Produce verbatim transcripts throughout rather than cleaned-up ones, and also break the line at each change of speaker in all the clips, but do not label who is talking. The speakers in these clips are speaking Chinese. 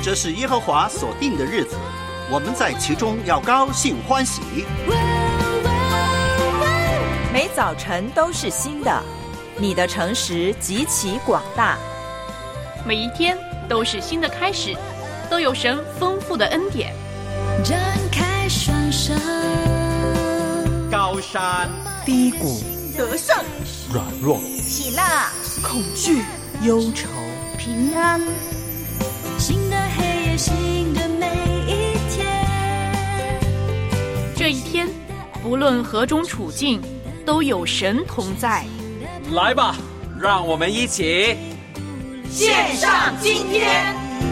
这是耶和华所定的日子，我们在其中要高兴欢喜。
每早晨都是新的，你的诚实极其广大。
每一天都是新的开始，都有神丰富的恩典。
展开双手，
高山
低谷，
得胜
软弱，
喜乐
恐惧，忧愁，
平安。新的黑夜，新的每一天。
这一天，不论何种处境，都有神同在。
来吧，让我们一起
献上今天。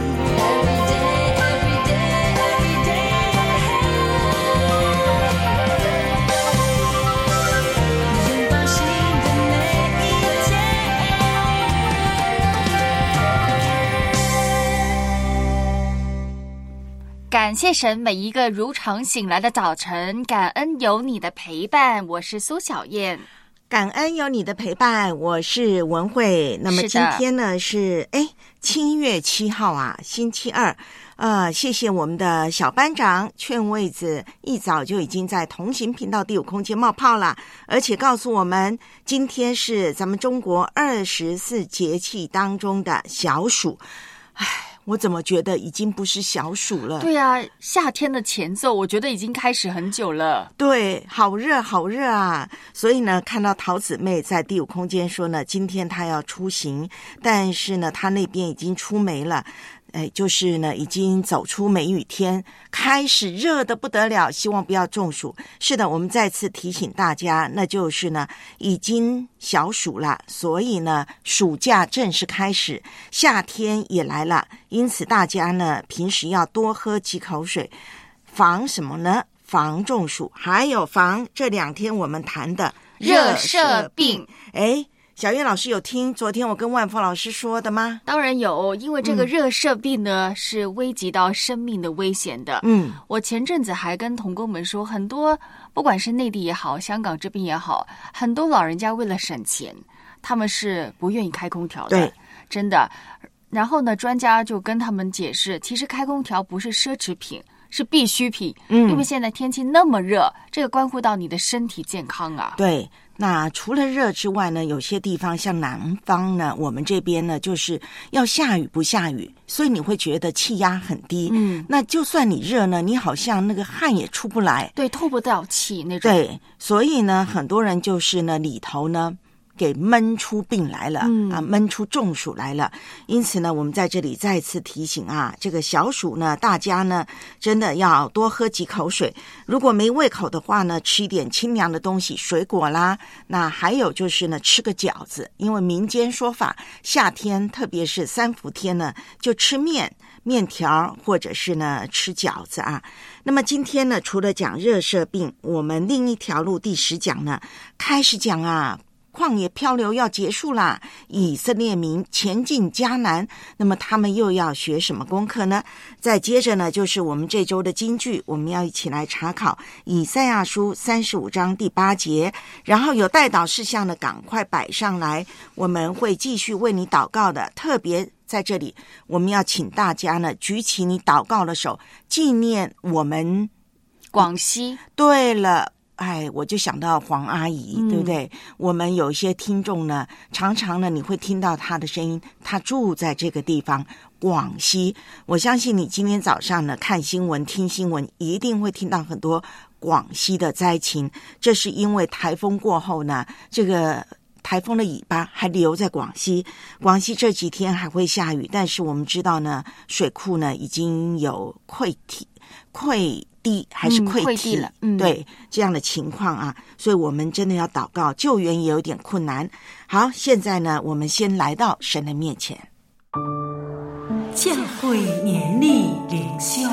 感谢神每一个如常醒来的早晨，感恩有你的陪伴。我是苏小燕。
感恩有你的陪伴，我是文慧。那么今天呢是哎七月七号啊，星期二。呃，谢谢我们的小班长劝位子一早就已经在同行频道第五空间冒泡了，而且告诉我们今天是咱们中国二十四节气当中的小暑。唉，我怎么觉得已经不是小暑了？
对啊，夏天的前奏我觉得已经开始很久了。
对，好热好热啊！所以呢，看到桃子妹在第五空间说呢，今天她要出行，但是呢，她那边已经出梅了。哎，就是呢，已经走出梅雨天，开始热得不得了，希望不要中暑。是的，我们再次提醒大家，那就是呢，已经小暑了，所以呢，暑假正式开始，夏天也来了，因此大家呢，平时要多喝几口水，防什么呢？防中暑，还有防这两天我们谈的
热射病。
哎。小燕老师有听昨天我跟万峰老师说的吗？
当然有，因为这个热射病呢、嗯、是危及到生命的危险的。
嗯，
我前阵子还跟同工们说，很多不管是内地也好，香港这边也好，很多老人家为了省钱，他们是不愿意开空调的。
对，
真的。然后呢，专家就跟他们解释，其实开空调不是奢侈品，是必需品。嗯，因为现在天气那么热，这个关乎到你的身体健康啊。
对。那除了热之外呢，有些地方像南方呢，我们这边呢就是要下雨不下雨，所以你会觉得气压很低。
嗯，
那就算你热呢，你好像那个汗也出不来，
对，透不到气那种。
对，所以呢，很多人就是呢里头呢给闷出病来了、嗯、啊，闷出中暑来了。因此呢，我们在这里再次提醒啊，这个小暑呢，大家呢真的要多喝几口水。如果没胃口的话呢，吃一点清凉的东西，水果啦。那还有就是呢，吃个饺子，因为民间说法，夏天特别是三伏天呢，就吃面、面条或者是呢吃饺子啊。那么今天呢，除了讲热射病，我们另一条路第十讲呢，开始讲啊。旷野漂流要结束啦，以色列民前进迦南，那么他们又要学什么功课呢？再接着呢，就是我们这周的金句，我们要一起来查考以赛亚书三十五章第八节，然后有代祷事项呢，赶快摆上来，我们会继续为你祷告的。特别在这里，我们要请大家呢，举起你祷告的手，纪念我们
广西。
对了。哎，我就想到黄阿姨、嗯、对不对？我们有一些听众呢，常常呢你会听到她的声音，她住在这个地方广西。我相信你今天早上呢看新闻听新闻，一定会听到很多广西的灾情。这是因为台风过后呢，这个台风的尾巴还留在广西，广西这几天还会下雨，但是我们知道呢，水库呢已经有溃堤溃地还是溃堤、
嗯、了、嗯、
对这样的情况啊，所以我们真的要祷告，救援也有点困难。好，现在呢我们先来到神的面前。
教会年历灵修，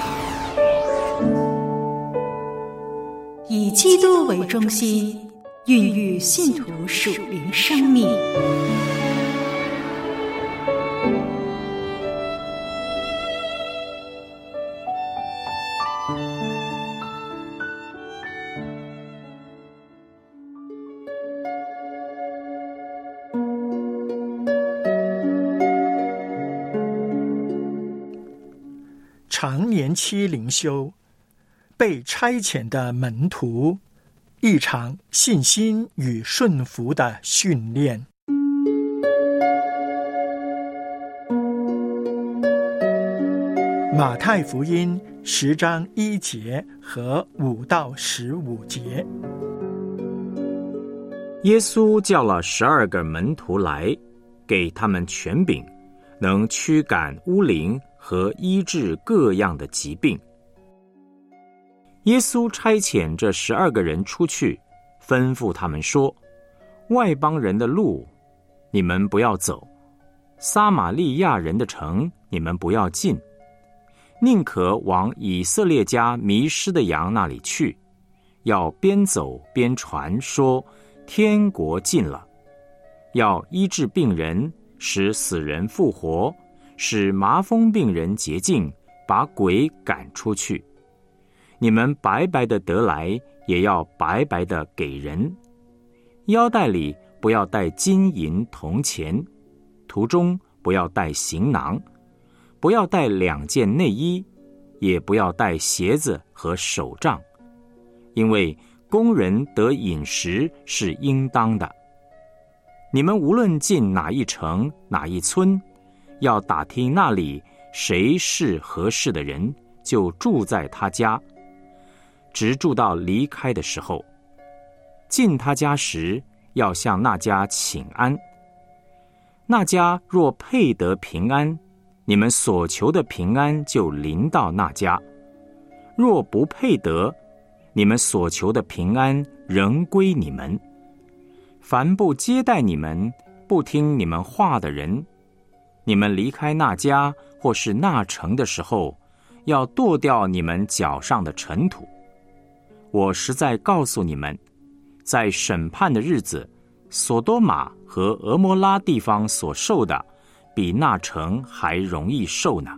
以基督为中心，孕育信徒属灵生命。
常年期灵修，被差遣的门徒，一场信心与顺服的训练。马太福音十章一节和五到十五节。
耶稣叫了十二个门徒来，给他们权柄，能驱赶污灵和医治各样的疾病。耶稣差遣这十二个人出去，吩咐他们说：外邦人的路你们不要走，撒玛利亚人的城你们不要进，宁可往以色列家迷失的羊那里去，要边走边传说天国近了，要医治病人，使死人复活，使麻风病人洁净，把鬼赶出去。你们白白的得来，也要白白的给人。腰带里不要带金银铜钱，途中不要带行囊，不要带两件内衣，也不要带鞋子和手杖，因为工人得饮食是应当的。你们无论进哪一城哪一村，要打听那里谁是合适的人，就住在他家，直住到离开的时候。进他家时，要向那家请安。那家若配得平安，你们所求的平安就临到那家；若不配得，你们所求的平安仍归你们。凡不接待你们、不听你们话的人，你们离开那家或是那城的时候，要跺掉你们脚上的尘土。我实在告诉你们，在审判的日子，索多玛和俄摩拉地方所受的，比那城还容易受呢。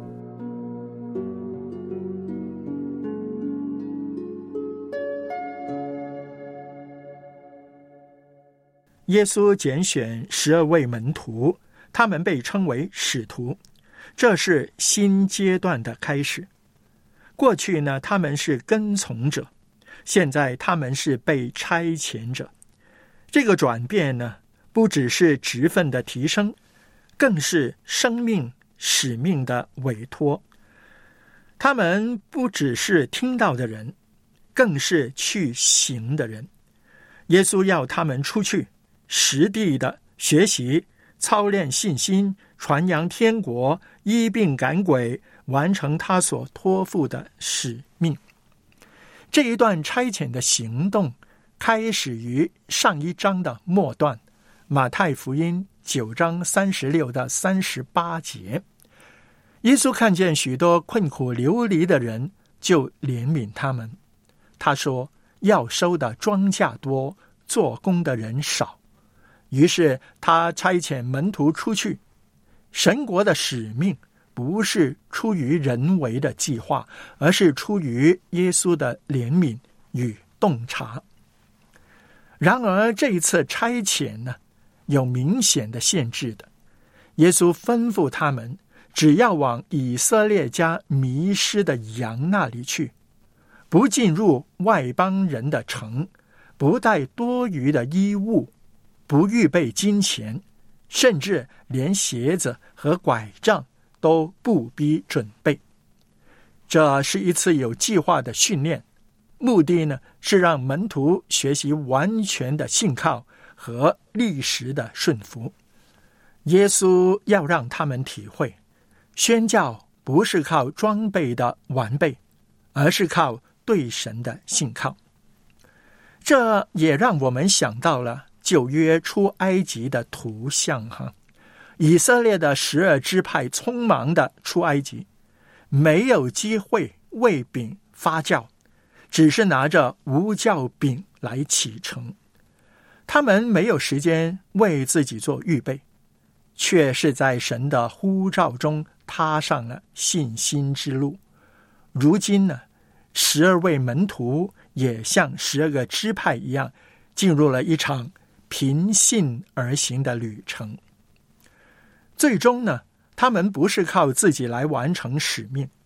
耶稣拣选十二位门徒，他们被称为使徒，这是新阶段的开始。过去呢，他们是跟从者，现在他们是被差遣者。这个转变呢，不只是职分的提升，更是生命使命的委托。他们不只是听到的人，更是去行的人。耶稣要他们出去实地的学习、操练信心，传扬天国，医病赶鬼，完成他所托付的使命。这一段差遣的行动开始于上一章的末段，马太福音九章三十六到三十八节。耶稣看见许多困苦流离的人，就怜悯他们。他说：要收的庄稼多，做工的人少。于是他差遣门徒出去。神国的使命不是出于人为的计划，而是出于耶稣的怜悯与洞察。然而这一次差遣呢，有明显的限制的。耶稣吩咐他们，只要往以色列家迷失的羊那里去，不进入外邦人的城，不带多余的衣物，不预备金钱，甚至连鞋子和拐杖都不必准备。这是一次有计划的训练，目的呢是让门徒学习完全的信靠和立时的顺服。耶稣要让他们体会，宣教不是靠装备的完备，而是靠对神的信靠。这也让我们想到了旧约出埃及的图像哈。以色列的十二支派匆忙的出埃及，没有机会为饼发酵，只是拿着无酵饼来启程。他们没有时间为自己做预备，却是在神的呼召中踏上了信心之路。如今呢，十二位门徒也像十二个支派一样，进入了一场凭信而行的旅程。最终呢，他们不是靠自己来完成使命，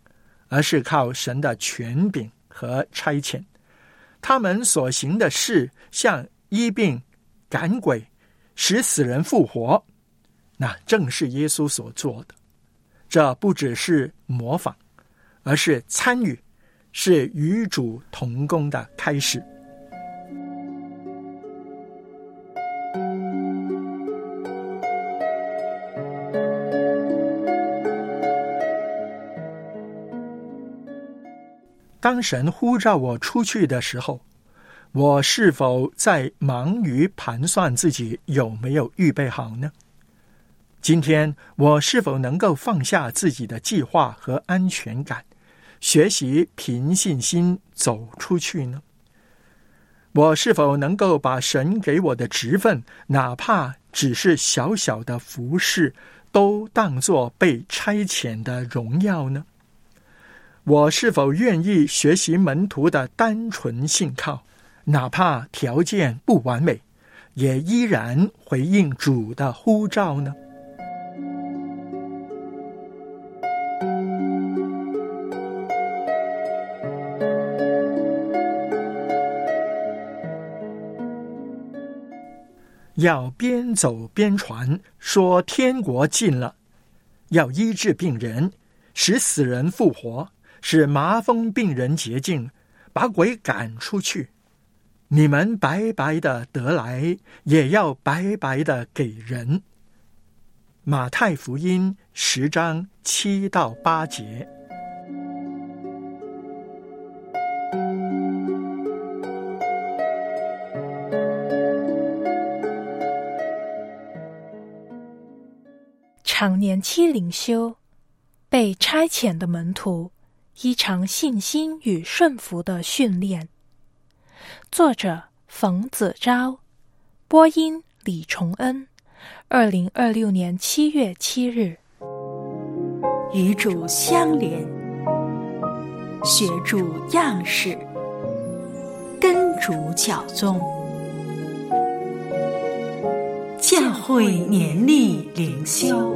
而是靠神的权柄和差遣。他们所行的事，像医病、赶鬼、使死人复活，那正是耶稣所做的。这不只是模仿，而是参与，是与主同工的开始。当神呼召我出去的时候，我是否在忙于盘算自己有没有预备好呢？今天我是否能够放下自己的计划和安全感，学习凭信心走出去呢？我是否能够把神给我的职分，哪怕只是小小的服事，都当作被差遣的荣耀呢？我是否愿意学习门徒的单纯信靠，哪怕条件不完美，也依然回应主的呼召呢？要边走边传，说天国近了；要医治病人，使死人复活，使麻风病人洁净，把鬼赶出去。你们白白的得来，也要白白的给人。马太福音十章七到八节。
常年期灵修，被差遣的门徒，依常信心与顺服的训练。作者冯子昭，播音李崇恩，二零二六年七月七日。
与主相连，学主样式，跟主脚踪。教会年历灵修。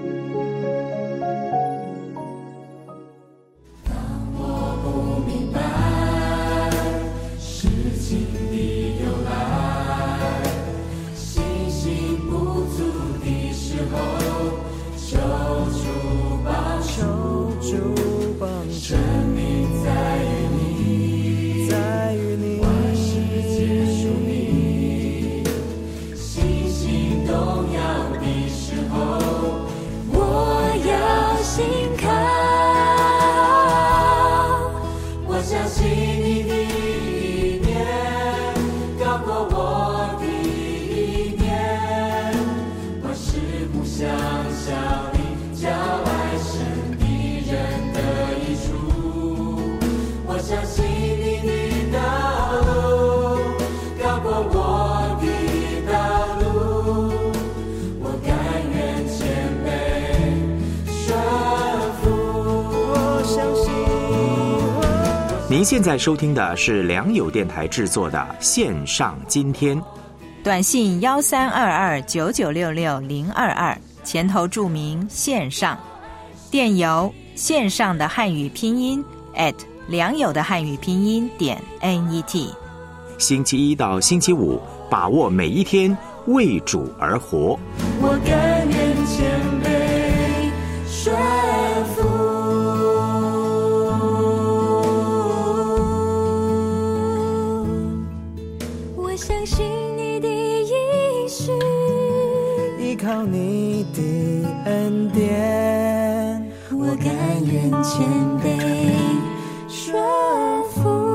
您现在收听的是良友电台制作的线上今天。
短信幺三二二九九六六零二二，前头注明线上。电邮线上的汉语拼音 at 良友的汉语拼音点 net。
星期一到星期五，把握每一天，为主而活。
我甘愿谦卑顺服。我相信你的应许，
依靠你的恩典，
我甘愿谦卑顺服。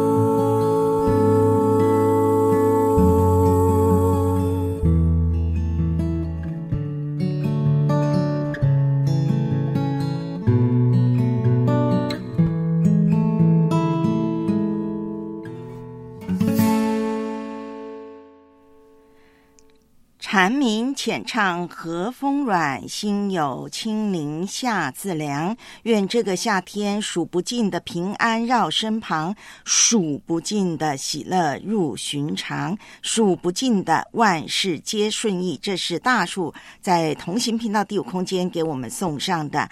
蝉鸣浅唱和风软，心有清灵夏自凉。愿这个夏天数不尽的平安绕身旁，数不尽的喜乐入寻常，数不尽的万事皆顺意。这是大树在同行频道第五空间给我们送上的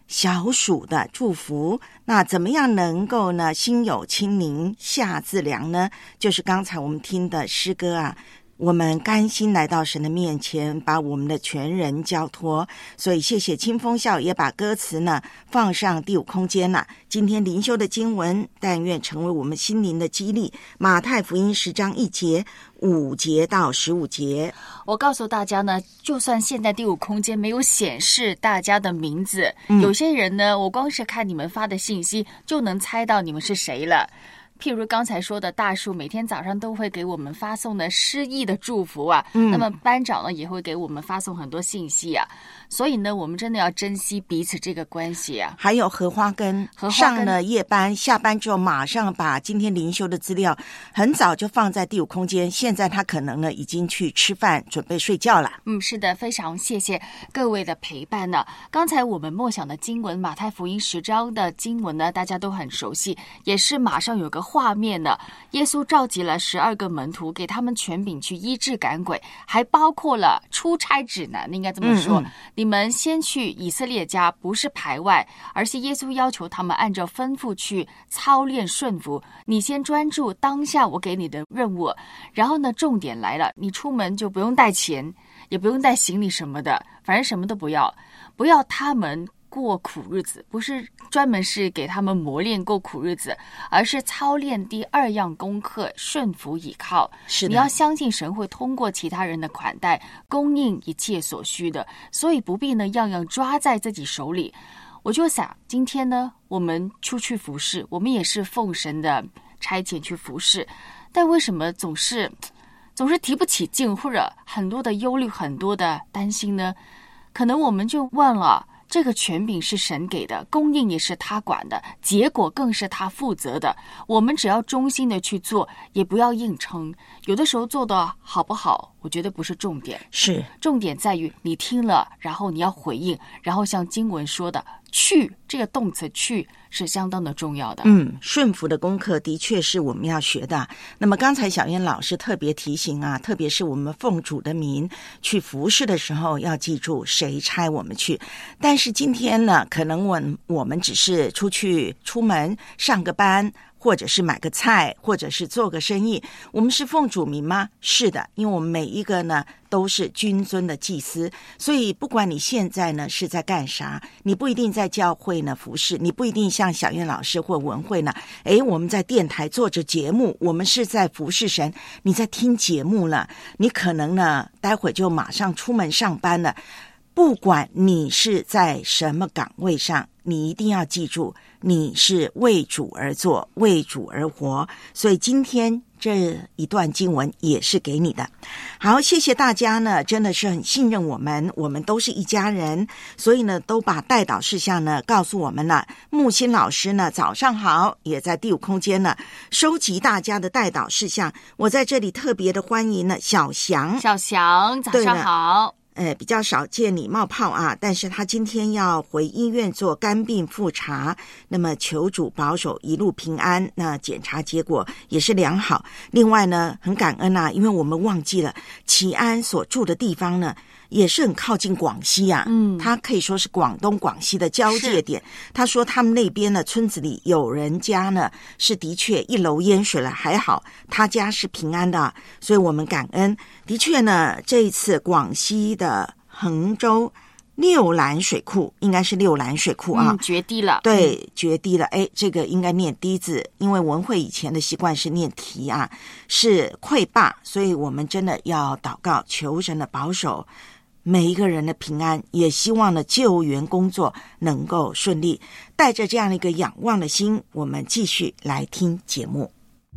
小暑的祝福。那怎么样能够呢心有清宁夏自凉呢？就是刚才我们听的诗歌啊，我们甘心来到神的面前，把我们的全人交托。所以谢谢清风笑也把歌词呢放上第五空间了。今天灵修的经文，但愿成为我们心灵的激励。马太福音十章一节五节到十五节。
我告诉大家呢，就算现在第五空间没有显示大家的名字，
嗯、
有些人呢，我光是看你们发的信息就能猜到你们是谁了。譬如刚才说的大树每天早上都会给我们发送的诗意的祝福啊，
嗯、
那么班长呢也会给我们发送很多信息啊，所以呢我们真的要珍惜彼此这个关系啊。
还有荷花根，
荷花根
上了夜班下班之后马上把今天灵修的资料很早就放在第五空间，现在他可能呢已经去吃饭准备睡觉了。
嗯，是的，非常谢谢各位的陪伴呢。刚才我们默想的经文马太福音十章的经文呢大家都很熟悉，也是马上有个画面呢，耶稣召集了十二个门徒，给他们权柄去医治赶鬼，还包括了出差指南，应该这么说。
嗯嗯
你们先去以色列家，不是排外，而是耶稣要求他们按照吩咐去操练顺服。你先专注当下我给你的任务，然后呢，重点来了，你出门就不用带钱，也不用带行李什么的，反正什么都不要，不要他们过苦日子，不是专门是给他们磨练过苦日子，而是操练第二样功课，顺服倚靠。
是的，
你要相信神会通过其他人的款待供应一切所需的，所以不必呢样样抓在自己手里。我就想今天呢我们出去服侍，我们也是奉神的差遣去服侍，但为什么总是总是提不起劲，或者很多的忧虑，很多的担心呢？可能我们就忘了这个权柄是神给的，供应也是他管的，结果更是他负责的。我们只要忠心的去做，也不要硬撑。有的时候做的好不好，我觉得不是重点，
是
重点在于你听了，然后你要回应，然后像经文说的，去这个动词去是相当的重要的。
嗯，顺服的功课的确是我们要学的。那么刚才小燕老师特别提醒啊，特别是我们奉主的名去服侍的时候，要记住谁差我们去。但是今天呢，可能我我们只是出去出门上个班，或者是买个菜，或者是做个生意，我们是奉主名吗？是的，因为我们每一个呢都是君尊的祭司，所以不管你现在呢是在干啥，你不一定在教会呢服侍，你不一定像小燕老师或文慧呢，诶，我们在电台做着节目，我们是在服侍神，你在听节目了，你可能呢待会就马上出门上班了。不管你是在什么岗位上，你一定要记住，你是为主而做，为主而活。所以今天这一段经文也是给你的。好，谢谢大家呢，真的是很信任我们，我们都是一家人，所以呢都把代祷事项呢告诉我们了。木心老师呢早上好，也在第五空间呢收集大家的代祷事项。我在这里特别的欢迎呢小翔，
小翔早上好。
呃，比较少见礼冒泡啊，但是他今天要回医院做肝病复查，那么求主保守一路平安，那检查结果也是良好。另外呢，很感恩啊，因为我们忘记了齐安所住的地方呢，也是很靠近广西啊，嗯，他可以说是广东广西的交界点。他说他们那边呢，村子里有人家呢是的确一楼淹水了，还好他家是平安的，所以我们感恩。的确呢，这一次广西的衡州六兰水库，应该是六兰水库啊，
嗯、决堤了。
对，嗯、决堤了。哎，这个应该念堤字，因为文慧以前的习惯是念堤啊，是溃坝，所以我们真的要祷告，求神的保守，每一个人的平安，也希望呢救援工作能够顺利。带着这样的一个仰望的心，我们继续来听节目。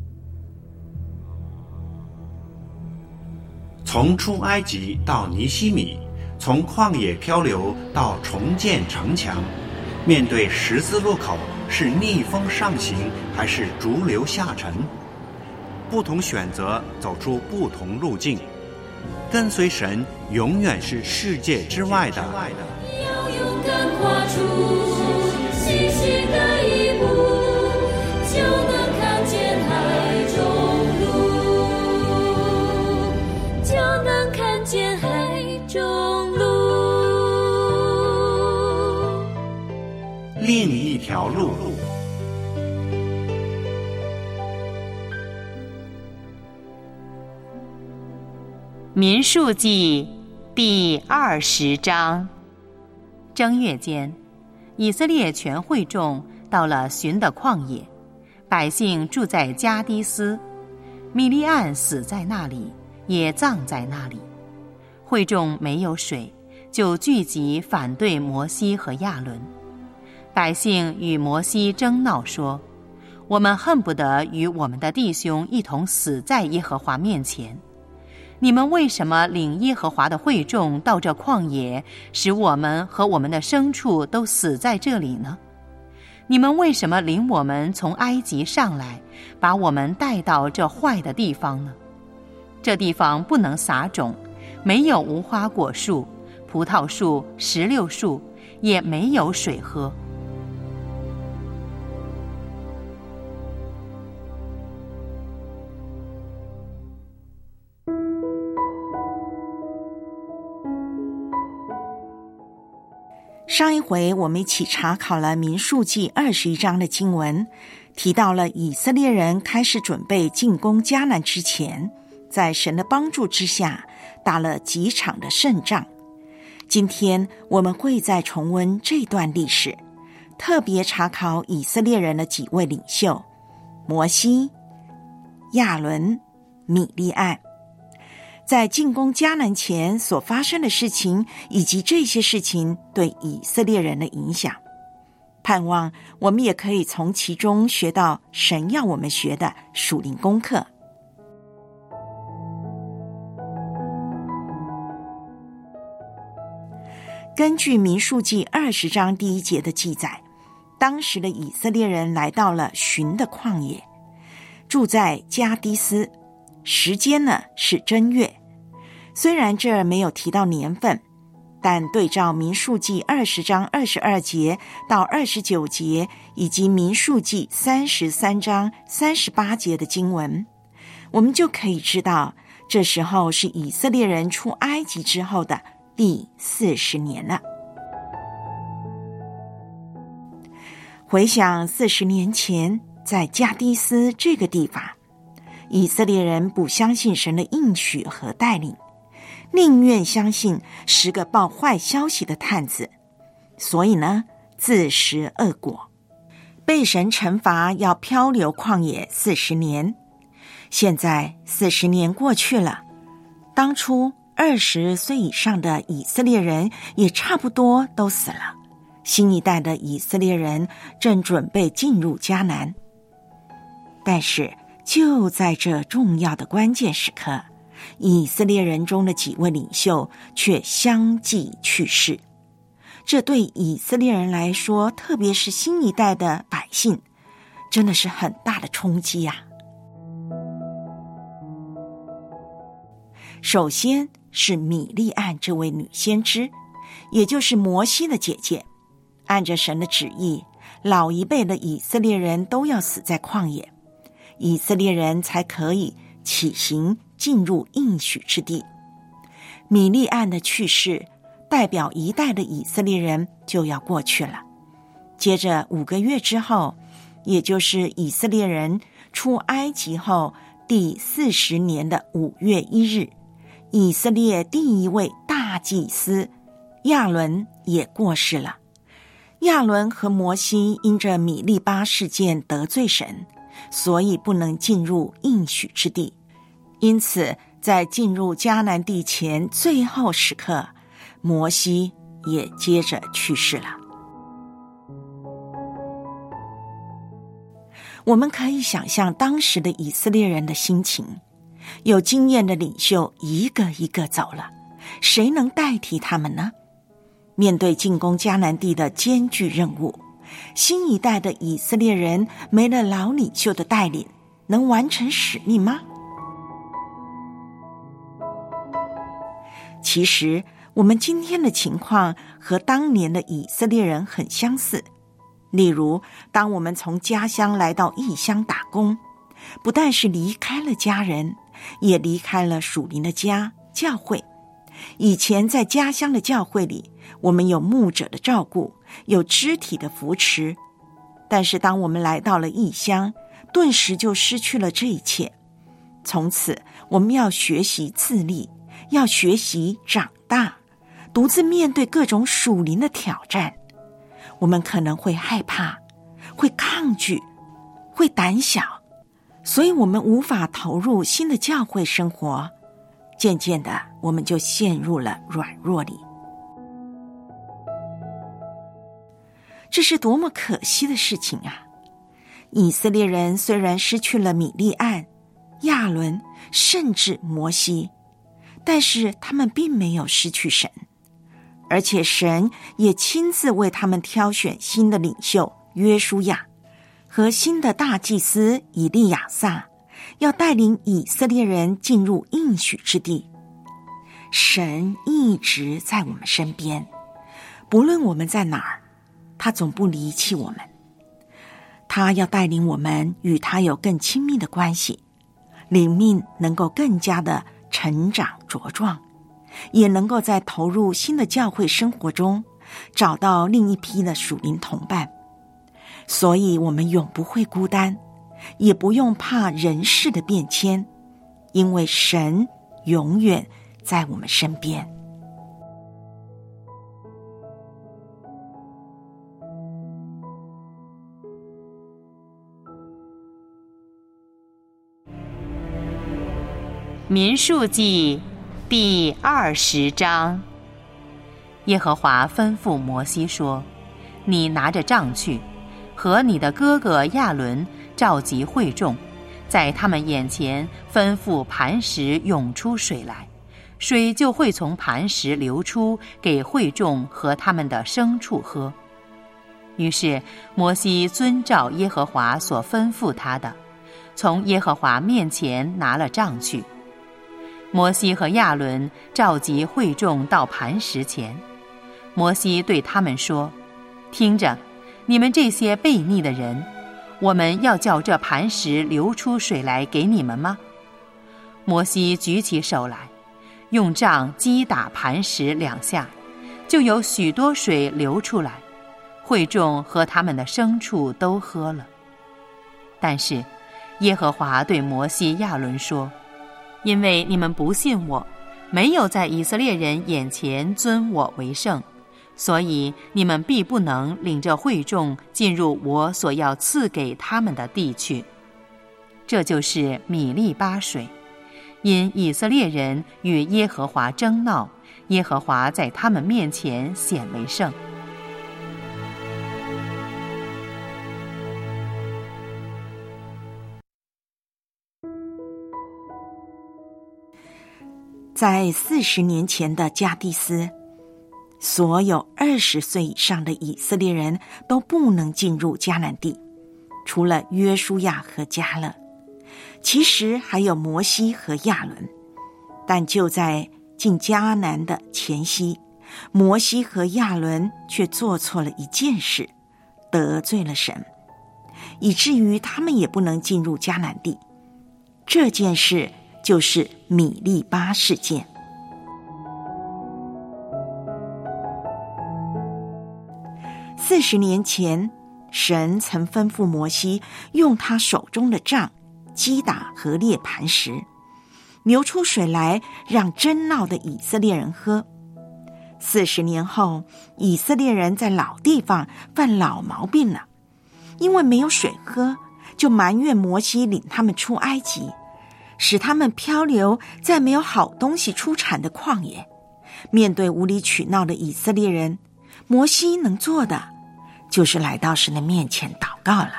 从出埃及到尼希米，从旷野漂流到重建城墙，面对十字路口，是逆风上行还是逐流下沉？不同选择，走出不同路径。跟随神永远是世界之外的。
要勇敢跨出信心的一步，就能看见海中路，就能看见海中路。
另一条路。
民数记第二十章。正月间，以色列全会众到了寻的旷野，百姓住在加低斯，米利暗死在那里，也葬在那里。会众没有水，就聚集反对摩西和亚伦。百姓与摩西争闹说：我们恨不得与我们的弟兄一同死在耶和华面前。你们为什么领耶和华的会众到这旷野，使我们和我们的牲畜都死在这里呢？你们为什么领我们从埃及上来，把我们带到这坏的地方呢？这地方不能撒种，没有无花果树、葡萄树、石榴树，也没有水喝。
上一回我们一起查考了民数记二十一章的经文，提到了以色列人开始准备进攻迦南之前，在神的帮助之下打了几场的胜仗。今天我们会再重温这段历史，特别查考以色列人的几位领袖：摩西、亚伦、米利暗。在进攻迦南前所发生的事情，以及这些事情对以色列人的影响，盼望我们也可以从其中学到神要我们学的属灵功课。根据民数记二十章第一节的记载，当时的以色列人来到了寻的旷野，住在加低斯，时间呢是正月。虽然这儿没有提到年份，但对照民数记二十章二十二节到二十九节，以及民数记三十三章三十八节的经文，我们就可以知道，这时候是以色列人出埃及之后的第四十年了。回想四十年前，在加低斯这个地方，以色列人不相信神的应许和带领，宁愿相信十个报坏消息的探子，所以呢，自食恶果，被神惩罚要漂流旷野四十年。现在四十年过去了，当初二十岁以上的以色列人也差不多都死了，新一代的以色列人正准备进入迦南。但是就在这重要的关键时刻，以色列人中的几位领袖却相继去世，这对以色列人来说，特别是新一代的百姓，真的是很大的冲击呀、啊。首先是米利暗这位女先知，也就是摩西的姐姐，按着神的旨意，老一辈的以色列人都要死在旷野，以色列人才可以起行进入应许之地。米利暗的去世，代表一代的以色列人就要过去了。接着五个月之后，也就是以色列人出埃及后第四十年的五月一日，以色列第一位大祭司亚伦也过世了。亚伦和摩西因着米利巴事件得罪神，所以不能进入应许之地。因此在进入迦南地前最后时刻，摩西也接着去世了。我们可以想象当时的以色列人的心情，有经验的领袖一个一个走了，谁能代替他们呢？面对进攻迦南地的艰巨任务，新一代的以色列人没了老领袖的带领，能完成使命吗？其实我们今天的情况和当年的以色列人很相似。例如，当我们从家乡来到异乡打工，不但是离开了家人，也离开了属灵的家教会， 以前在家乡的教会里，我们有牧者的照顾，有肢体的扶持，但是当我们来到了异乡，顿时就失去了这一切。从此我们要学习自立，要学习长大，独自面对各种属灵的挑战。我们可能会害怕，会抗拒，会胆小，所以我们无法投入新的教会生活。渐渐的，我们就陷入了软弱里。这是多么可惜的事情啊！以色列人虽然失去了米利暗、亚伦，甚至摩西，但是他们并没有失去神，而且神也亲自为他们挑选新的领袖约书亚和新的大祭司以利亚撒，要带领以色列人进入应许之地。神一直在我们身边，不论我们在哪儿，他总不离弃我们。他要带领我们与他有更亲密的关系，灵命能够更加的成长茁壮，也能够在投入新的教会生活中找到另一批的属灵同伴。所以我们永不会孤单，也不用怕人事的变迁，因为神永远在我们身边。
民数记第二十章。耶和华吩咐摩西说：你拿着杖去，和你的哥哥亚伦召集会众，在他们眼前吩咐磐石涌出水来，水就会从磐石流出，给会众和他们的牲畜喝。于是摩西遵照耶和华所吩咐他的，从耶和华面前拿了杖去。摩西和亚伦召集会众到磐石前，摩西对他们说：听着，你们这些悖逆的人，我们要叫这磐石流出水来给你们吗？摩西举起手来，用杖击打磐石两下，就有许多水流出来，会众和他们的牲畜都喝了。但是耶和华对摩西亚伦说：因为你们不信我，没有在以色列人眼前尊我为圣，所以你们必不能领着会众进入我所要赐给他们的地去。这就是米利巴水，因以色列人与耶和华争闹，耶和华在他们面前显为圣。
在四十年前的加第斯，所有二十岁以上的以色列人都不能进入迦南地，除了约书亚和迦勒，其实还有摩西和亚伦。但就在进迦南的前夕，摩西和亚伦却做错了一件事，得罪了神，以至于他们也不能进入迦南地。这件事就是米利巴事件。四十年前，神曾吩咐摩西用他手中的杖击打河裂磐石，流出水来，让争闹的以色列人喝。四十年后，以色列人在老地方犯老毛病了，因为没有水喝，就埋怨摩西领他们出埃及，使他们漂流在没有好东西出产的旷野。面对无理取闹的以色列人，摩西能做的就是来到神的面前祷告了。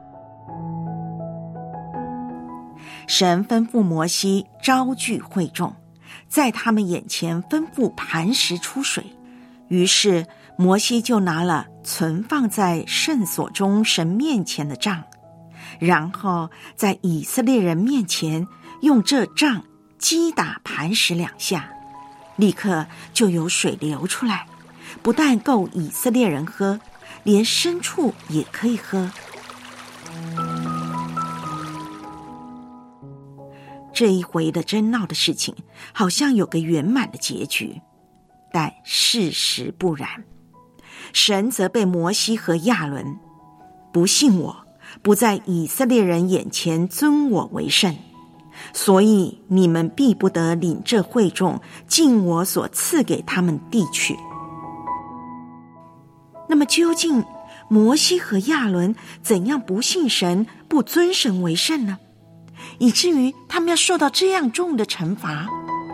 神吩咐摩西招聚会众，在他们眼前吩咐磐石出水。于是摩西就拿了存放在圣所中神面前的杖，然后在以色列人面前用这杖击打磐石两下，立刻就有水流出来，不但够以色列人喝，连牲畜也可以喝。 这一回的争闹的事情好像有个圆满的结局，但事实不然。神责备摩西和亚伦，不信我，不在以色列人眼前尊我为圣，所以你们必不得领这会众进我所赐给他们地去。那么究竟摩西和亚伦怎样不信神，不尊神为圣呢？以至于他们要受到这样重的惩罚。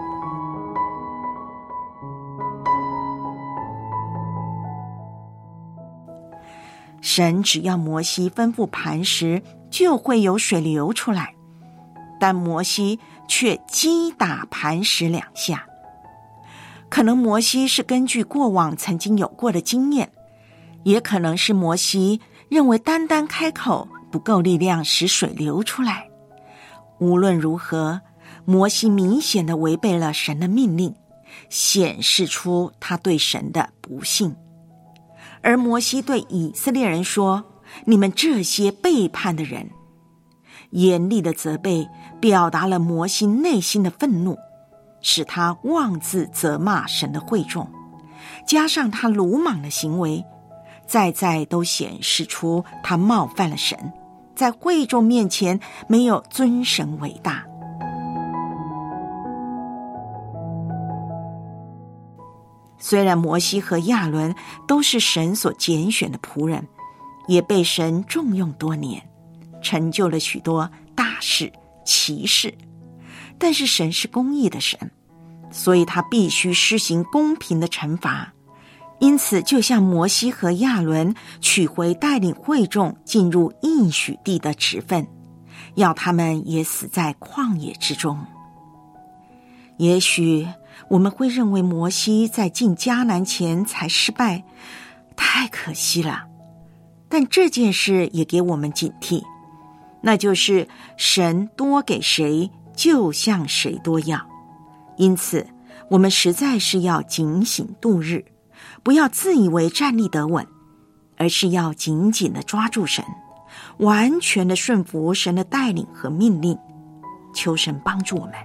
神只要摩西吩咐磐石，就会有水流出来，但摩西却击打磐石两下。可能摩西是根据过往曾经有过的经验，也可能是摩西认为单单开口不够力量使水流出来。无论如何，摩西明显地违背了神的命令，显示出他对神的不信。而摩西对以色列人说，你们这些背叛的人，严厉的责备表达了摩西内心的愤怒，使他妄自责骂神的会众，加上他鲁莽的行为，再再都显示出他冒犯了神，在会众面前没有尊神为大。虽然摩西和亚伦都是神所拣选的仆人，也被神重用多年，成就了许多大事奇事，但是神是公义的神，所以他必须施行公平的惩罚。因此就向摩西和亚伦取回带领会众进入应许地的职分，要他们也死在旷野之中。也许我们会认为摩西在进迦南前才失败，太可惜了。但这件事也给我们警惕，那就是神多给谁，就向谁多要。因此我们实在是要警醒度日，不要自以为站立得稳，而是要紧紧地抓住神，完全地顺服神的带领和命令。求神帮助我们。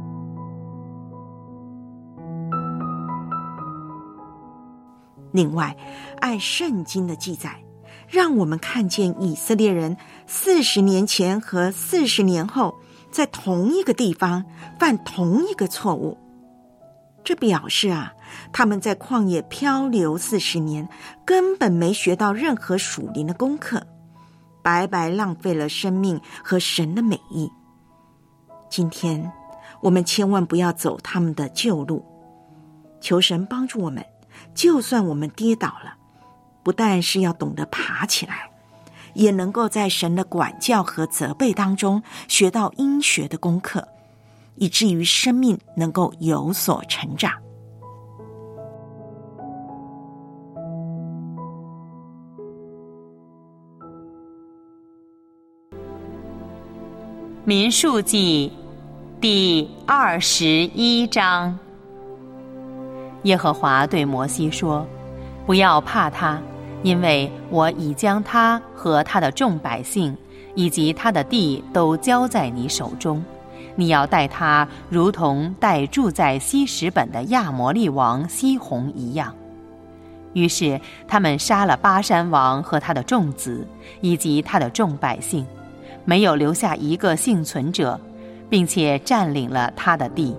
另外，按圣经的记载，让我们看见以色列人四十年前和四十年后在同一个地方犯同一个错误。这表示啊，他们在旷野漂流四十年，根本没学到任何属灵的功课，白白浪费了生命和神的美意。今天我们千万不要走他们的旧路，求神帮助我们，就算我们跌倒了，不但是要懂得爬起来，也能够在神的管教和责备当中学到应学的功课，以至于生命能够有所成长。
民数记第二十一章。耶和华对摩西说，不要怕他，因为我已将他和他的众百姓以及他的地都交在你手中，你要待他如同待住在西什本的亚摩利王西宏一样。于是他们杀了巴珊王和他的众子以及他的众百姓，没有留下一个幸存者，并且占领了他的地。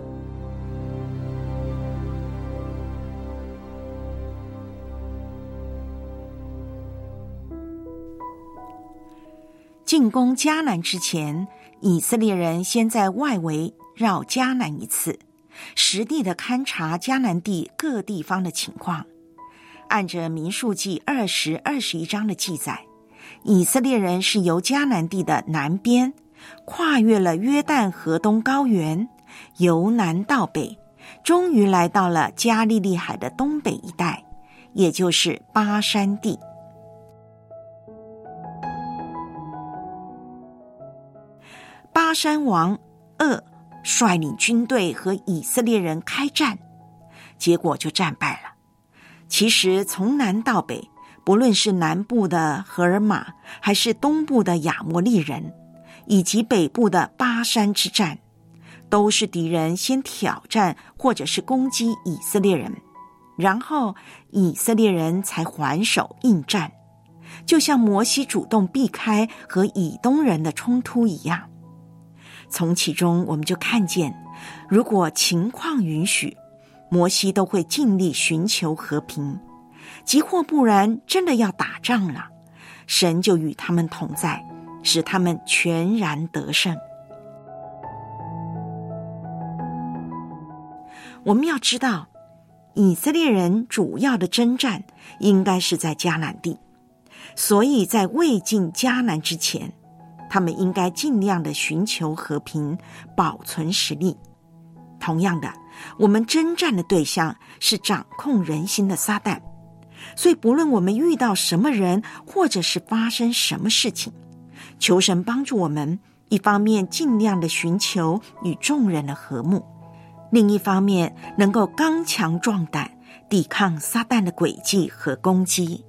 进攻迦南之前，以色列人先在外围绕迦南一次，实地的勘察迦南地各地方的情况。按着民数记二十、二十一章的记载，以色列人是由迦南地的南边跨越了约旦河东高原，由南到北，终于来到了加利利海的东北一带，也就是巴珊地。巴珊王噩率领军队和以色列人开战，结果就战败了。其实从南到北，不论是南部的荷尔玛，还是东部的亚摩利人，以及北部的巴珊之战， 都是敌人先挑战或者是攻击以色列人，然后以色列人才还手应战，就像摩西主动避开和以东人的冲突一样。从其中我们就看见，如果情况允许，摩西都会尽力寻求和平，即或不然真的要打仗了，神就与他们同在，使他们全然得胜。我们要知道，以色列人主要的征战应该是在迦南地，所以在未进迦南之前，他们应该尽量的寻求和平，保存实力。同样的，我们征战的对象是掌控人心的撒旦，所以不论我们遇到什么人，或者是发生什么事情，求神帮助我们，一方面尽量的寻求与众人的和睦，另一方面能够刚强壮胆，抵抗撒旦的诡计和攻击。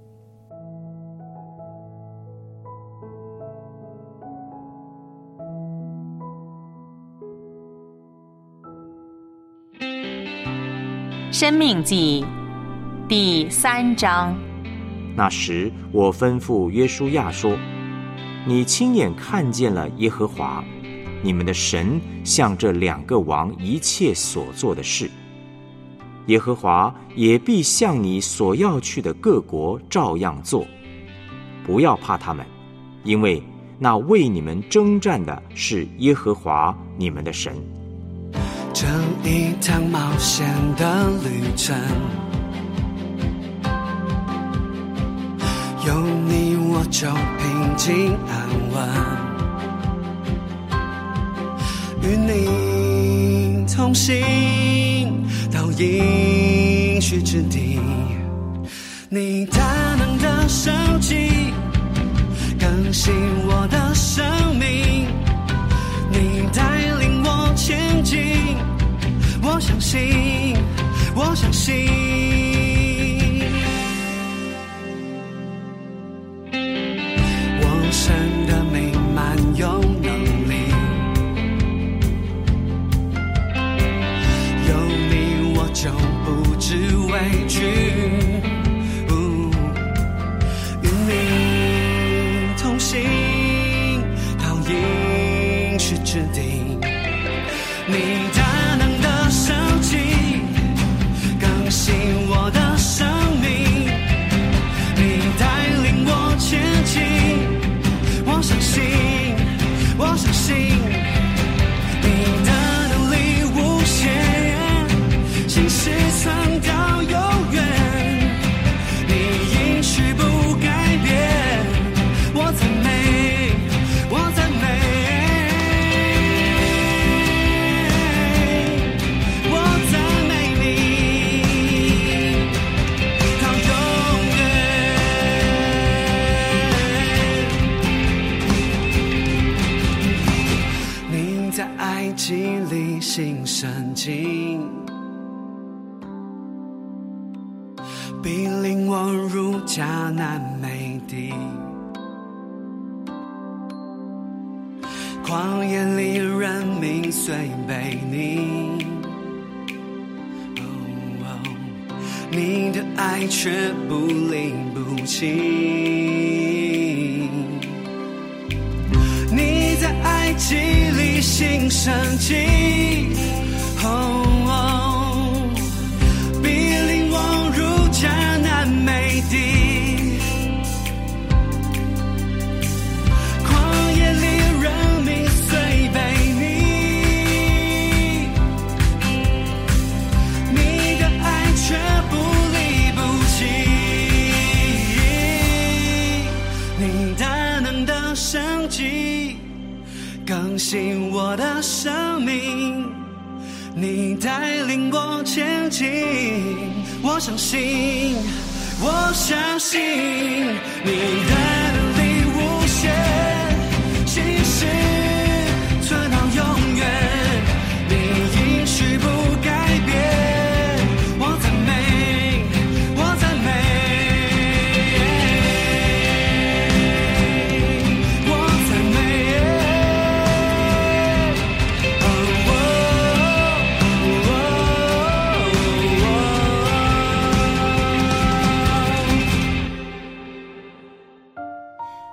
申命记第三章。
那时我吩咐约书亚说，你亲眼看见了耶和华你们的神向这两个王一切所做的事，耶和华也必向你所要去的各国照样做。不要怕他们，因为那为你们征战的是耶和华你们的神。
这一趟冒险的旅程，有你我就平静安稳，与你同行到应许之地，你大能的手机更新我的生命，你带领我前进，我相信，我相信，我神的美满有能力，有你我就不知畏惧，与你同行到应许之地，你大能的手机更新我的生命，你带领我前进，我相信，我相信你的能力无限，信誓存到永远，你应许不改变，我赞美，我赞美，埃及里新生经，必领我入迦南美地，旷野里人民虽悖逆，哦哦，你的爱却不离不弃，你在埃及里新生机，哦哦，必领我入迦南美地，旷野里人民虽悖逆，你的爱却不离不弃，你大能的生机更新我的生命，你带领我前进，我相信，我相信你的能力无限，信誓存到永远，你应许不改变，我赞美，我赞美，我赞美，哦哦，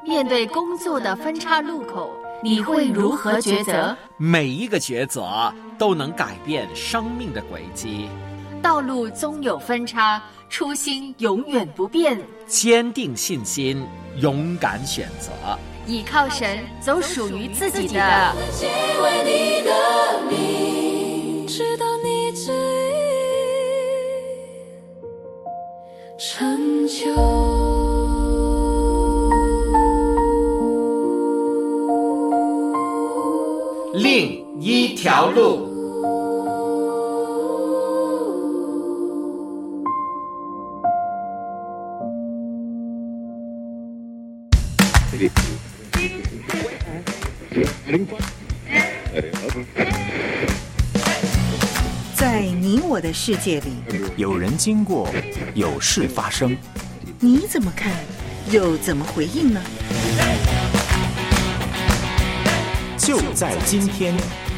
面对工作的分岔路口，你会如何抉择？
每一个抉择都能改变生命的轨迹。
道路总有分岔，初心永远不变。
坚定信心，勇敢选择，
倚靠神，走属于自己的。
希为你的名，直到你旨意成就。
另一条路。
在你我的世界里，
有人经过，有事发生，
你怎么看，又怎么回应呢？
就在今天。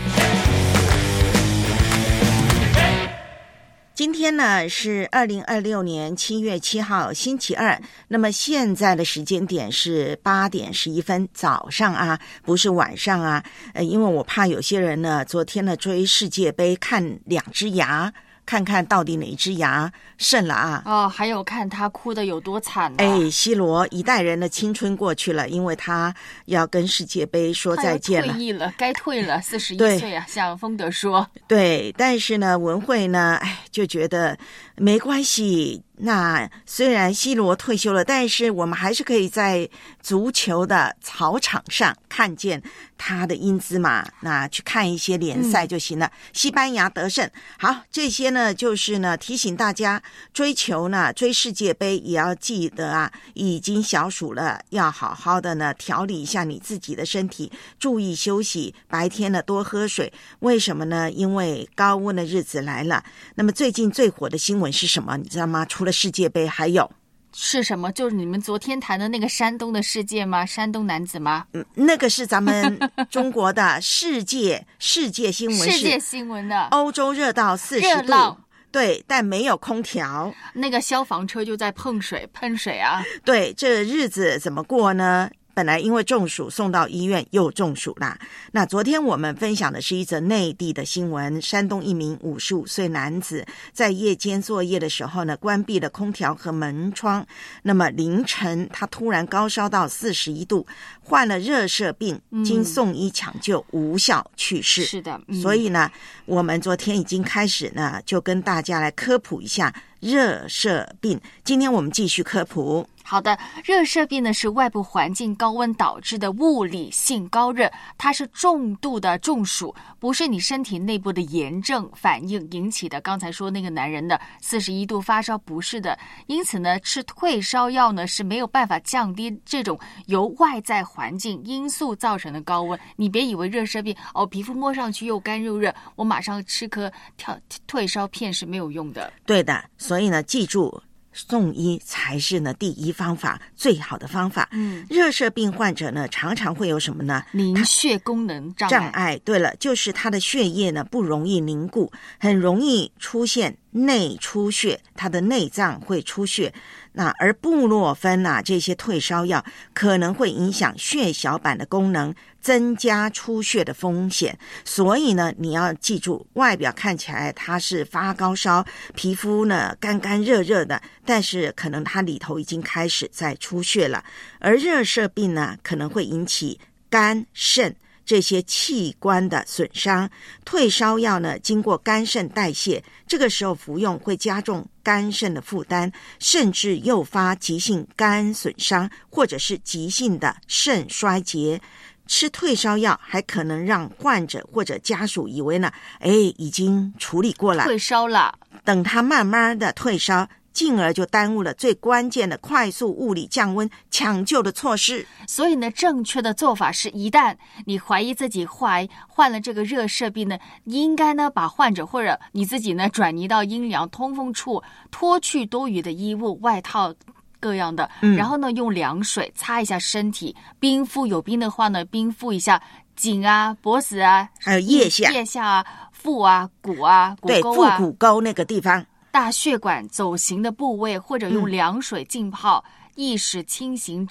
今天呢是二零二六年七月七号星期二，那么现在的时间点是八点十一分，早上啊，不是晚上啊。呃，因为我怕有些人呢，昨天呢追世界杯看两只牙，看看到底哪一只牙胜了啊。
哦，还有看他哭得有多惨啊。
哎，C罗一代人的青春过去了，因为他要跟世界杯说再见了，
他要退役了，该退了，四十一岁啊，像丰德说。
对，但是呢，文慧呢，哎，就觉得没关系。那虽然 C 罗退休了，但是我们还是可以在足球的草场上看见他的英姿嘛。那去看一些联赛就行了。嗯、西班牙得胜，好，这些呢就是呢提醒大家，追球呢追世界杯也要记得啊，已经小暑了，要好好的呢调理一下你自己的身体，注意休息，白天呢多喝水。为什么呢？因为高温的日子来了。那么最近最火的新闻是什么？你知道吗？除了世界杯还有
是什么？就是你们昨天谈的那个山东的事件吗？山东男子吗？
嗯，那个是咱们中国的世界世界新闻，
世界新闻的
欧洲热到四十度，对，但没有空调，
那个消防车就在碰水喷水啊。
对，这日子怎么过呢？本来因为中暑送到医院又中暑啦。那昨天我们分享的是一则内地的新闻，山东一名五十五岁男子在夜间作业的时候呢，关闭了空调和门窗，那么凌晨他突然高烧到四十一度，患了热射病，经送医抢救、嗯、无效去世。
是的、嗯、
所以呢我们昨天已经开始呢就跟大家来科普一下热射病，今天我们继续科普。
好的，热射病呢是外部环境高温导致的物理性高热，它是重度的中暑，不是你身体内部的炎症反应引起的。刚才说那个男人的四十一度发烧不是的，因此呢吃退烧药呢是没有办法降低这种由外在环境因素造成的高温。你别以为热射病哦，皮肤摸上去又干又热，我马上吃颗跳退烧片是没有用的。
对的，所以呢记住，送医才是呢第一方法，最好的方法。嗯，热射病患者呢常常会有什么呢？
凝血功能障碍。
障碍，对了，就是他的血液呢不容易凝固，很容易出现内出血，他的内脏会出血。那而布洛芬啊这些退烧药可能会影响血小板的功能，增加出血的风险。所以呢你要记住，外表看起来他是发高烧，皮肤呢干干热热的，但是可能他里头已经开始在出血了。而热射病呢可能会引起肝肾这些器官的损伤，退烧药呢经过肝肾代谢，这个时候服用会加重肝肾的负担，甚至诱发急性肝损伤或者是急性的肾衰竭。吃退烧药还可能让患者或者家属以为呢，哎，已经处理过了，
退烧了，
等他慢慢的退烧，进而就耽误了最关键的快速物理降温抢救的措施。
所以呢，正确的做法是，一旦你怀疑自己患患了这个热射病呢，应该呢把患者或者你自己呢转移到阴凉通风处，脱去多余的衣物、外套各样的，然后呢用凉水擦一下身体，冰敷，有冰的话呢冰敷一下颈啊、脖子啊，
还有腋下、
腋下啊、腹啊、骨啊、骨沟啊，
对，腹股沟那个地方。
大血管走行的部位，或者用凉水浸泡，意识清醒者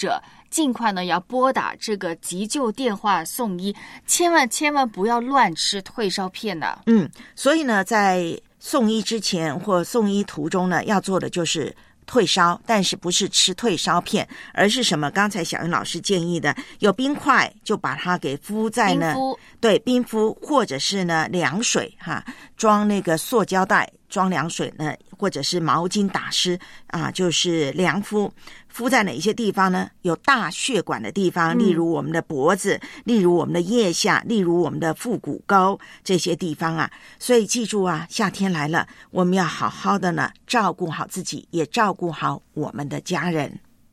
尽快呢要拨打这个急救电话送医，千万千万不要乱吃退烧片的。
嗯，所以呢，在送医之前或送医途中呢，要做的就是退烧，但是不是吃退烧片，而是什么？刚才小云老师建议的，有冰块就把它给敷在呢，
冰敷
对，冰敷，或者是呢凉水哈，装那个塑胶袋装凉水呢，或者是毛巾打湿啊，就是凉敷。敷在哪一些地方呢？有大血管的地方，例如我们的脖子，嗯、例如我们的腋下，例如我们的腹股沟这些地方啊。所以记住啊，夏天来了，我们要好好的呢照顾好自己，也照顾好我们的家人。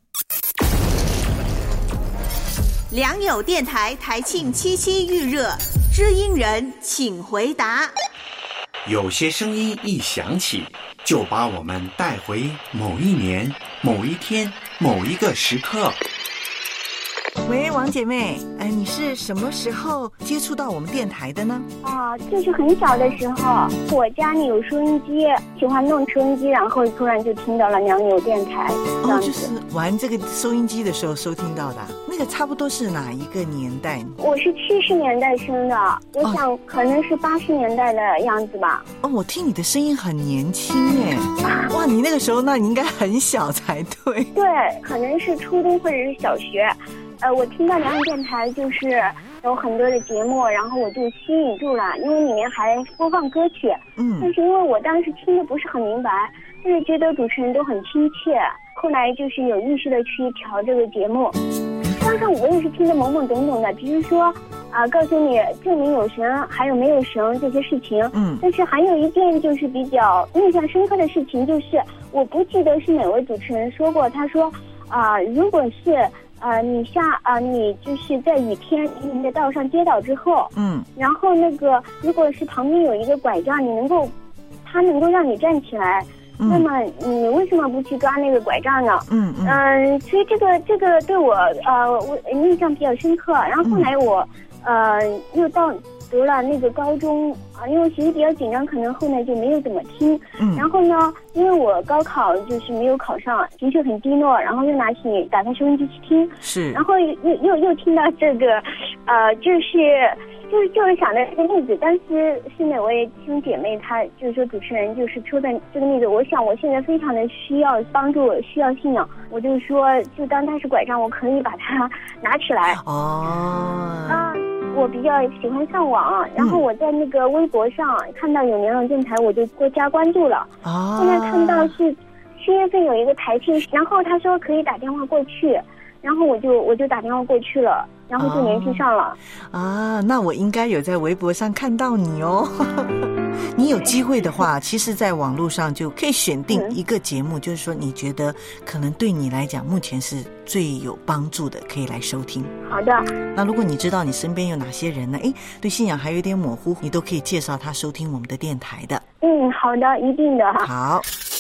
良友电台台庆七夕预热，知音人请回答。
有些声音一响起，就把我们带回某一年、某一天、某一个时刻。
喂，王姐妹，哎，你是什么时候接触到我们电台的呢？
啊，就是很小的时候，我家里有收音机，喜欢弄收音机，然后突然就听到了良友电台。
哦，就是玩这个收音机的时候收听到的。那个差不多是哪一个年代？
我是七十年代生的，我想可能是八十年代的样子吧。
哦，我听你的声音很年轻哎，哇，你那个时候那你应该很小才对。
对，可能是初中或者是小学。呃，我听到良友电台就是有很多的节目，然后我就吸引住了，因为里面还播放歌曲。嗯，但是因为我当时听的不是很明白，但是觉得主持人都很亲切，后来就是有意识的去调这个节目。刚开始我也是听得懵懵懂懂的，只是说啊、呃，告诉你证明有神还有没有神这些事情。嗯，但是还有一件就是比较印象深刻的事情，就是我不记得是哪位主持人说过，他说啊、呃，如果是呃，你下啊、呃，你就是在雨天泥泞的道上跌倒之后，嗯，然后那个如果是旁边有一个拐杖，你能够，它能够让你站起来，嗯、那么你为什么不去抓那个拐杖呢？嗯嗯、呃，所以这个这个对我呃我印象比较深刻。然后后来我、嗯、呃又到读了那个高中啊，因为学习比较紧张，可能后面就没有怎么听。嗯，然后呢，因为我高考就是没有考上，情绪很低落，然后又拿起打开收音机去听。是，然后又又又听到这个，呃，就是就是就是想的这个例子，但是是哪位弟兄姐妹，她就是说主持人就是说的这个例子，我想我现在非常的需要帮助，需要信仰，我就说就当它是拐杖，我可以把它拿起来。哦。啊。我比较喜欢上网，然后我在那个微博上看到有良友电台，我就多加关注了。哦。后来看到是七月份有一个台庆，然后他说可以打电话过去，然后我就我就打电话过去了，然后就联系上了。
哦、啊，那我应该有在微博上看到你哦。你有机会的话，其实在网络上就可以选定一个节目，嗯、就是说你觉得可能对你来讲目前是最有帮助的，可以来收听。
好的。
那如果你知道你身边有哪些人呢？诶，对信仰还有点模糊，你都可以介绍他收听我们的电台的。
嗯，好的，一定的。
好。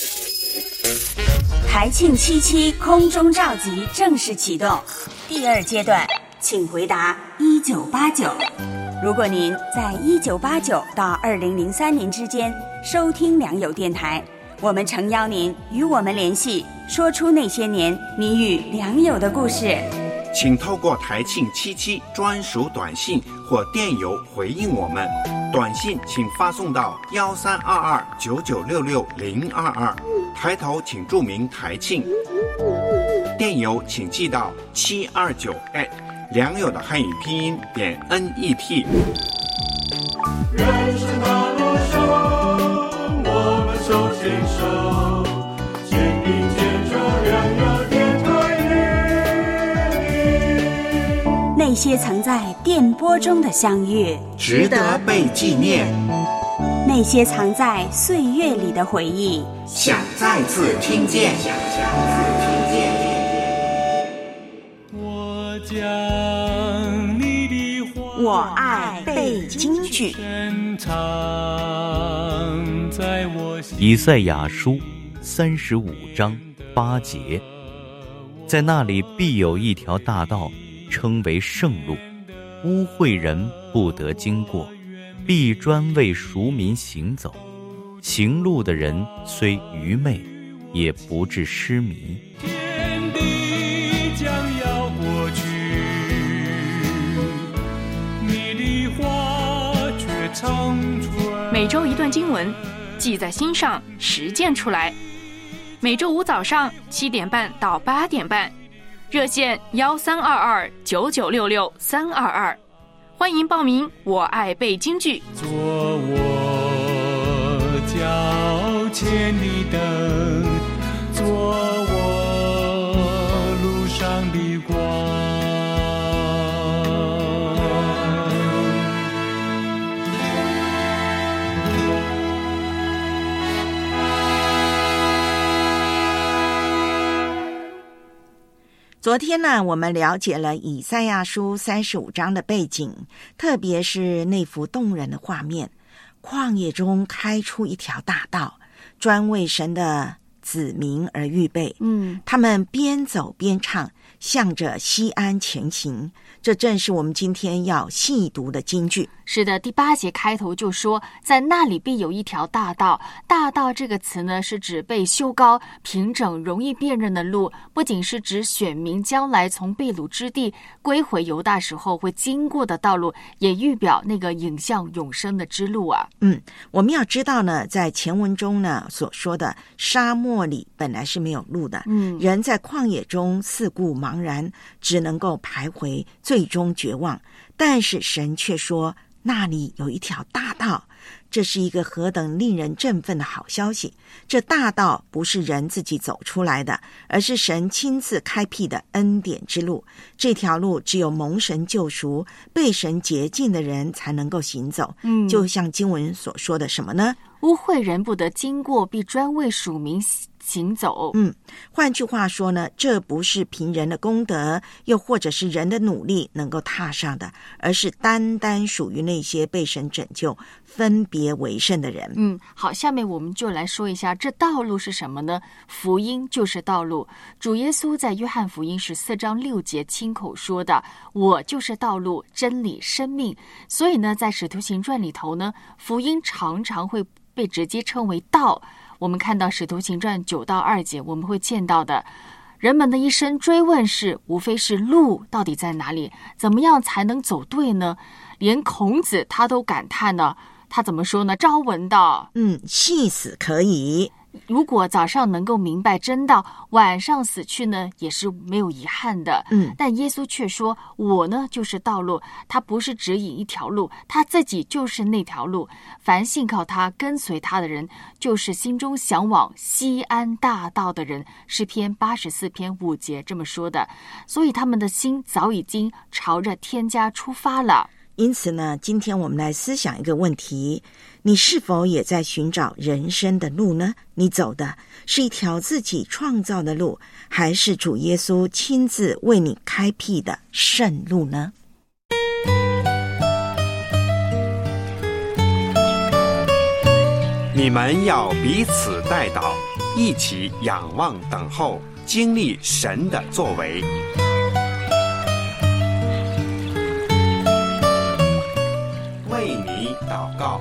台庆七七空中召集正式启动，第二阶段，请回答一九八九。如果您在一九八九到二零零三年之间收听良友电台，我们诚邀您与我们联系，说出那些年你与良友的故事。
请透过台庆七七专属短信或电邮回应我们。短信请发送到幺三二二九九六六零二二，抬头请注明台庆。电邮请寄到七二九 at 良友的汉语拼音点 net。
人生的路上，我们手牵手，肩并肩着良友电台
与你。那些曾在电波中的相遇，
值得被纪念；
那些藏在岁月里的回忆，
想再次听见。想再次听见。
我将你的话，
我爱背京剧。
以赛亚书三十五章八节，在那里必有一条大道，称为圣路，污秽人不得经过，必专为赎民行走。行路的人虽愚昧，也不致失迷。
天地将要
每周一段经文，记在心上，实践出来。每周五早上七点半到八点半，热线幺三二二九九六六三二二，欢迎报名。我爱背京剧。
做我脚前的灯，做我路上的光。
昨天呢，我们了解了以赛亚书三十五章的背景，特别是那幅动人的画面，旷野中开出一条大道，专为神的子民而预备。
嗯，
他们边走边唱，向着西安前行。这正是我们今天要细读的经句。
是的，第八节开头就说，在那里必有一条大道。大道这个词呢，是指被修高、平整、容易辨认的路，不仅是指选民将来从被掳之地归回犹大时候会经过的道路，也预表那个引向永生的之路啊。
嗯，我们要知道呢，在前文中呢所说的沙漠里本来是没有路的，
嗯，
人在旷野中四顾茫然，只能够徘徊，最终绝望。但是神却说，那里有一条大道，这是一个何等令人振奋的好消息。这大道不是人自己走出来的，而是神亲自开辟的恩典之路。这条路只有蒙神救赎、被神洁净的人才能够行走。
嗯，
就像经文所说的什么呢？
污秽人不得经过，必专为属民行走。
嗯，换句话说呢，这不是凭人的功德，又或者是人的努力能够踏上的，而是单单属于那些被神拯救、分别为圣的人。
嗯，好，下面我们就来说一下这道路是什么呢？福音就是道路。主耶稣在约翰福音十四章六节亲口说的，我就是道路、真理、生命。所以呢，在使徒行传里头呢，福音常常会被直接称为道。我们看到使徒行传九到二节，我们会见到的人们的一生追问是，无非是路到底在哪里，怎么样才能走对呢？连孔子他都感叹呢，他怎么说呢？朝闻道，
嗯，夕死可矣。
如果早上能够明白真道，晚上死去呢也是没有遗憾的。
嗯，
但耶稣却说，我呢就是道路。他不是指引一条路，他自己就是那条路。凡信靠他、跟随他的人，就是心中向往西安大道的人。诗篇八十四篇五节这么说的。所以他们的心早已经朝着天家出发了。
因此呢，今天我们来思想一个问题，你是否也在寻找人生的路呢？你走的是一条自己创造的路，还是主耶稣亲自为你开辟的圣路呢？
你们要彼此代祷，一起仰望等候，经历神的作为。为你祷告。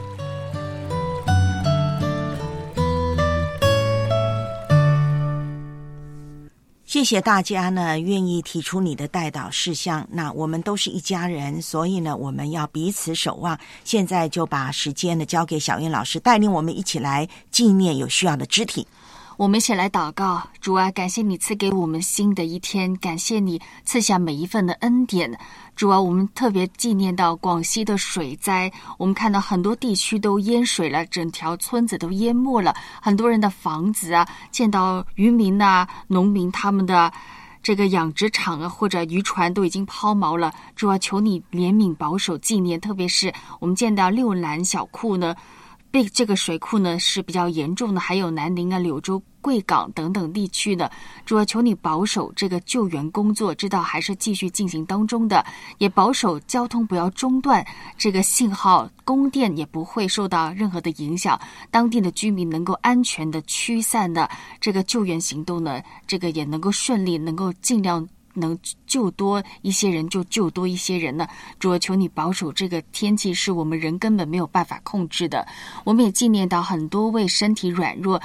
谢谢大家呢，愿意提出你的代祷事项。那我们都是一家人，所以呢，我们要彼此守望。现在就把时间呢交给小燕老师，带领我们一起来纪念有需要的肢体。
我们一起来祷告。主啊，感谢你赐给我们新的一天，感谢你赐下每一份的恩典。主啊，我们特别纪念到广西的水灾，我们看到很多地区都淹水了，整条村子都淹没了，很多人的房子啊，见到渔民啊、农民他们的这个养殖场啊或者渔船都已经抛锚了。主啊，求你怜悯保守纪念，特别是我们见到六兰小库呢，被这个水库呢是比较严重的，还有南宁啊、柳州、贵港等等地区的。主啊，求你保守这个救援工作，知道还是继续进行当中的，也保守交通不要中断，这个信号供电也不会受到任何的影响，当地的居民能够安全的驱散的，这个救援行动呢，这个也能够顺利，能够尽量能救多一些人就救多一些人呢。主啊，求你保守这个天气是我们人根本没有办法控制的。我们也纪念到很多位身体软弱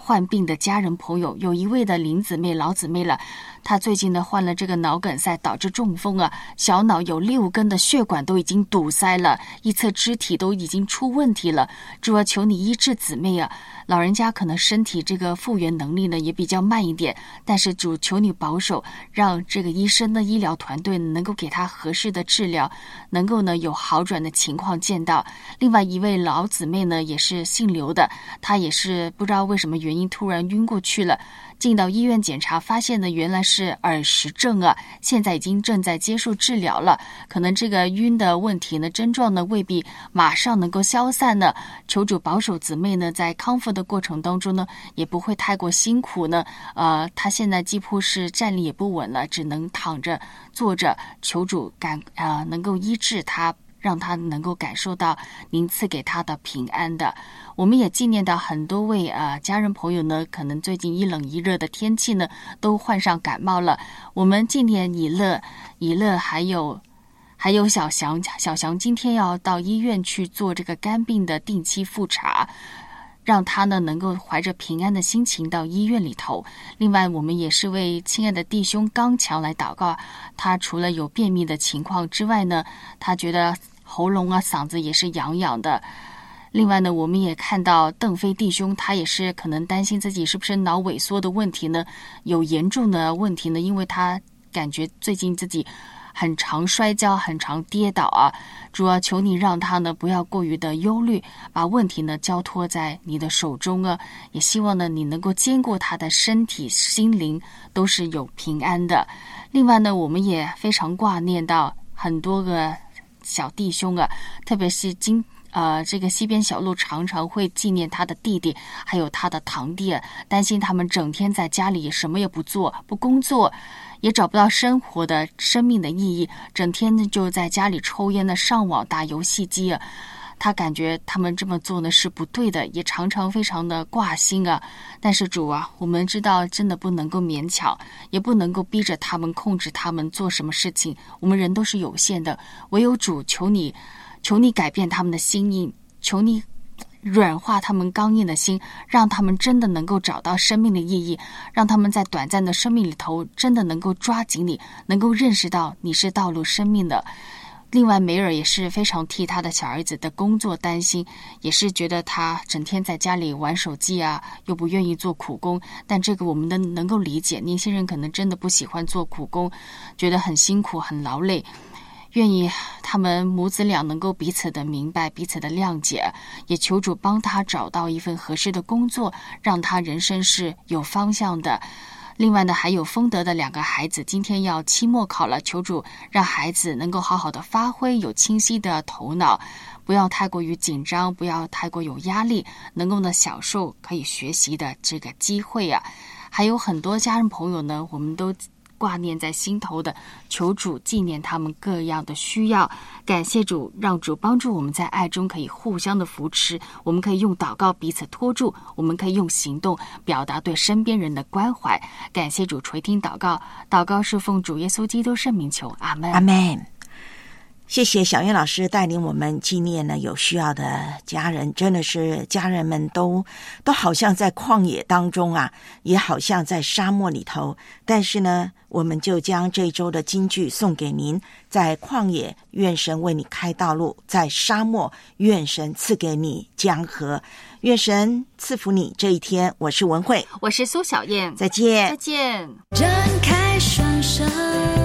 患病的家人朋友，有一位的林姊妹老姊妹了，她最近呢患了这个脑梗塞，导致中风啊，小脑有六根的血管都已经堵塞了，一侧肢体都已经出问题了。主啊，求你医治姊妹啊，老人家可能身体这个复原能力呢也比较慢一点，但是主求你保守，让这个医生的医疗团队能够给他合适的治疗，能够呢有好转的情况见到。另外一位老姊妹呢也是姓刘的，她也是不知道为什么原因突然晕过去了，进到医院检查，发现呢原来是耳石症啊，现在已经正在接受治疗了。可能这个晕的问题呢症状呢未必马上能够消散呢，求主保守姊妹呢在康复的过程当中呢也不会太过辛苦呢。呃，她现在几乎是站立也不稳了，只能躺着坐着，求主感啊、呃、能够医治她，让他能够感受到您赐给他的平安的。我们也纪念到很多位呃家人朋友呢，可能最近一冷一热的天气呢，都患上感冒了。我们纪念以乐、以乐还有还有小翔，小翔今天要到医院去做这个肝病的定期复查，让他呢能够怀着平安的心情到医院里头。另外我们也是为亲爱的弟兄刚强来祷告，他除了有便秘的情况之外呢，他觉得喉咙啊嗓子也是痒痒的。另外呢我们也看到邓飞弟兄，他也是可能担心自己是不是脑萎缩的问题呢，有严重的问题呢，因为他感觉最近自己很常摔跤，很常跌倒啊。主要求你让他呢不要过于的忧虑，把问题呢交托在你的手中啊，也希望呢你能够兼顾他的身体心灵都是有平安的。另外呢我们也非常挂念到很多个小弟兄啊，特别是今呃，这个西边小路常常会纪念他的弟弟还有他的堂弟啊，担心他们整天在家里什么也不做，不工作，也找不到生活的生命的意义，整天呢就在家里抽烟的上网打游戏机啊。他感觉他们这么做呢是不对的，也常常非常的挂心啊。但是主啊，我们知道真的不能够勉强，也不能够逼着他们控制他们做什么事情，我们人都是有限的，唯有主求你求你改变他们的心意，求你软化他们刚硬的心，让他们真的能够找到生命的意义，让他们在短暂的生命里头真的能够抓紧你，能够认识到你是道路生命的。另外梅尔也是非常替他的小儿子的工作担心，也是觉得他整天在家里玩手机啊，又不愿意做苦工，但这个我们能能够理解，年轻人可能真的不喜欢做苦工，觉得很辛苦很劳累，愿意他们母子俩能够彼此的明白，彼此的谅解，也求主帮他找到一份合适的工作，让他人生是有方向的。另外呢还有丰德的两个孩子今天要期末考了，求主让孩子能够好好的发挥，有清晰的头脑，不要太过于紧张，不要太过有压力，能够呢享受可以学习的这个机会啊。还有很多家人朋友呢我们都挂念在心头的，求主纪念他们各样的需要，感谢主，让主帮助我们在爱中可以互相的扶持，我们可以用祷告彼此托住，我们可以用行动表达对身边人的关怀。感谢主垂听祷告，祷告是奉主耶稣基督圣名求，阿们，
阿们。谢谢小燕老师带领我们纪念呢有需要的家人，真的是家人们都都好像在旷野当中啊，也好像在沙漠里头，但是呢我们就将这周的金句送给您，在旷野愿神为你开道路，在沙漠愿神赐给你江河，愿神赐福你这一天。我是文慧，
我是苏小燕，
再见，
再见。
展开双手